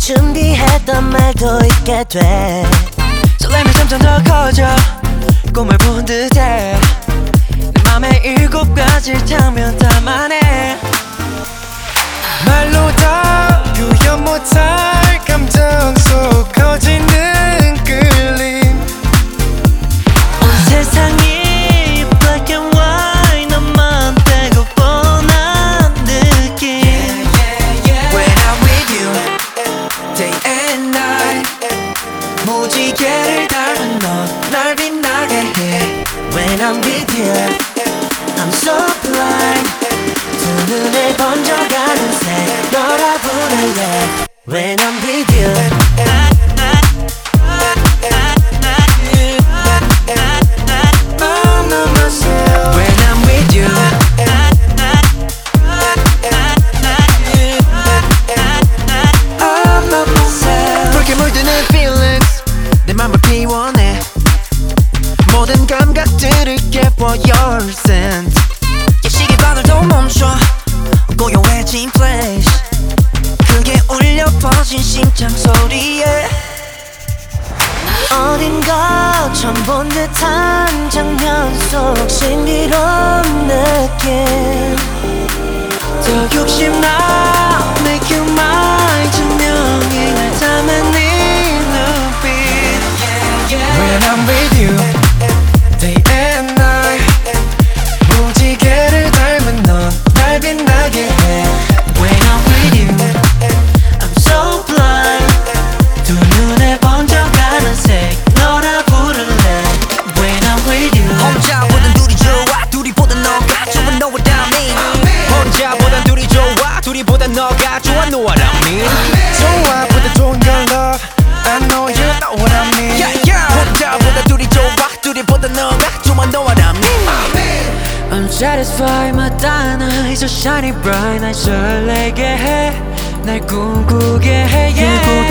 준비했던 말도 있게 돼. 설렘이 점점 더 커져 꿈을 본 듯해. 내 맘에 7가지 장면 담아내. 말로 다 표현 못할 감정 속 커지는 끌림. 온 세상이 black and white 너만 빼고 뻔한 느낌. When I'm with you day and night 무지개를 닮은 너 날 빛나게 해. When I'm with you I'm so blind. 두 눈에 번져가는 새 너라 부를래. When I'm with you I'm not myself. When I'm with you I'm not myself. 붉게 물드는 feelings 내 맘을 피워내. 모든 감각들을 깨워 your scent. 시계바늘도 멈춰 고요해진 flash. 크게 울려 퍼진 심장 소리에. 어딘가 처음 본 듯한 장면 속 신비로운 느낌. 더 욕심나 make you mine. 분명히 날 담은 네 눈빛. When I'm with you day and night 무지개를 닮은 넌 날 빛나게 해. When I'm with you I'm so blind. 두 눈에 번져가는 색 너라 부를래. When I'm with you 혼자보단 둘이 좋아 둘이보단 너가 좋아 know what I mean. 혼자보단 둘이 좋아 둘이보단 너가 좋아 know what I mean. 좋아보다 좋은 걸 love. I know you know what I mean. Yeah, yeah. 혼자보단 둘이 좋아 둘이보단 너가 좋아 know what I mean. I'm satisfied 마다나 is so shiny bright. 날 설레게 해 날 꿈꾸게 해 yeah.